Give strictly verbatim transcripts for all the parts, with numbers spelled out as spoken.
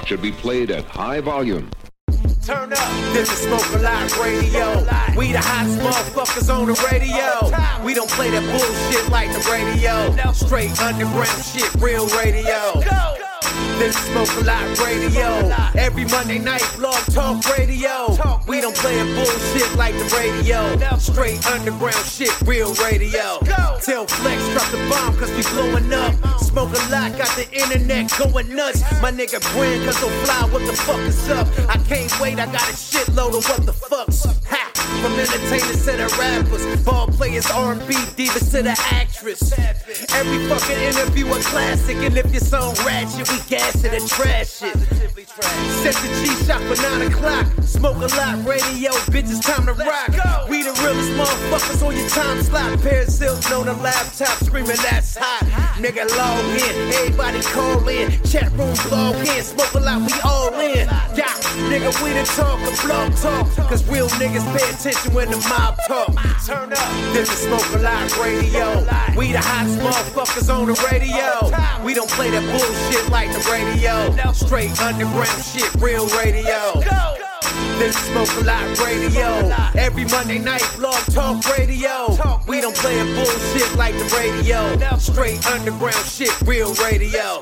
should be played at high volume. Turn up, this is Smoke a Lot Radio. We the hottest motherfuckers on the radio. We don't play that bullshit like the radio. Straight underground shit, real radio. This is Smoke a Lot Radio. Every Monday night, Blog Talk Radio. We don't play that bullshit like the radio. Straight underground shit, real radio. Tell Flex drop the bomb cause we blowing up. Smoke a Lot, got the internet going nuts. My nigga Brand cause so fly, what the fuck is up? I can't wait, I got a shitload of what the fuck's. Ha! From entertainers to the rappers, ball players, R and B divas to the actress. Every fucking interview a classic, and if your song ratchet, we gas it and trash it. Set the G-Shock for nine o'clock. Smoke a Lot Radio, bitch, it's time to rock. We the realest motherfuckers on your time slot. Pair of silks on the laptop, screaming that's hot. Nigga log in, everybody call in. Chat room log in, Smoke a Lot, we all in. Yeah, nigga, we the talk of blog talk. Cause real niggas pay attention when the mob talk. Turn up, this is Smoke a Lot Radio. We the hottest motherfuckers on the radio. We don't play that bullshit like the radio. Straight underground shit, real radio. This is Smoke a Lot Radio. Every Monday night, Blog Talk Radio. We don't play that bullshit like the radio. Straight underground shit, real radio.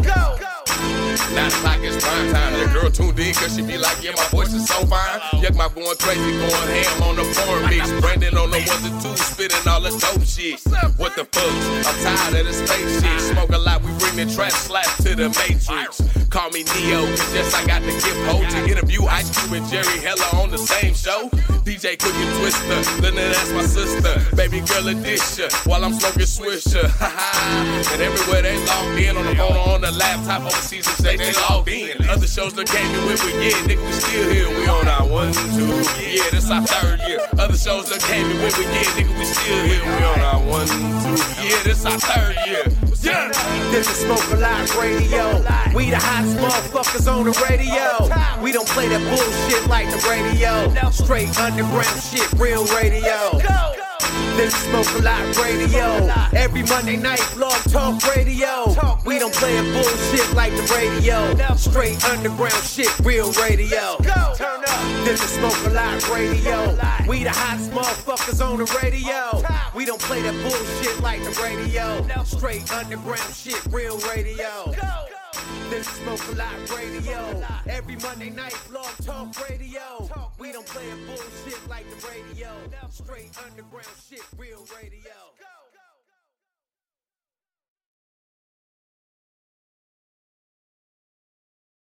Nine o'clock is prime time. The girl tuned in cause she be like, yeah, my voice is so fine. Yuck, my going crazy, going ham on the porn mix. Brandon on the ones and twos, spitting all the dope shit. What the fuck? I'm tired of this fake shit. Smoke a Lot, we bring the trap slap to the Matrix. Call me Neo, cause yes, I got the gift hold to interview Ice Cube and Jerry Heller on the same show. D J Cookie Twister, Linda, that's my sister. Baby girl Adisha, while I'm smoking Swisher. And everywhere they logged in, on the phone or on the laptop, overseas and say they logged in. Other shows that came in with, but yeah, nigga, we still here. We on our one, two, yeah, this our third year. Other shows that came in with, but yeah, nigga, we still here. We on our one, two, yeah, this our third year. Yeah. This is Smoke a Lot Radio. We the hottest motherfuckers on the radio. We don't play that bullshit like the radio. Straight underground shit, real radio. This is Smoke a Lot Radio. Every Monday night, Blog Talk Radio. We don't play that bullshit like the radio. Straight underground shit, real radio. Turn up. This is Smoke a Lot Radio. We the hottest motherfuckers on the radio. We don't play that bullshit like the radio. Straight underground shit, real radio. This is Smoke a Lot Radio. Every Monday night, Blog Talk Radio. We don't play that bullshit like the radio. Straight underground shit, real radio.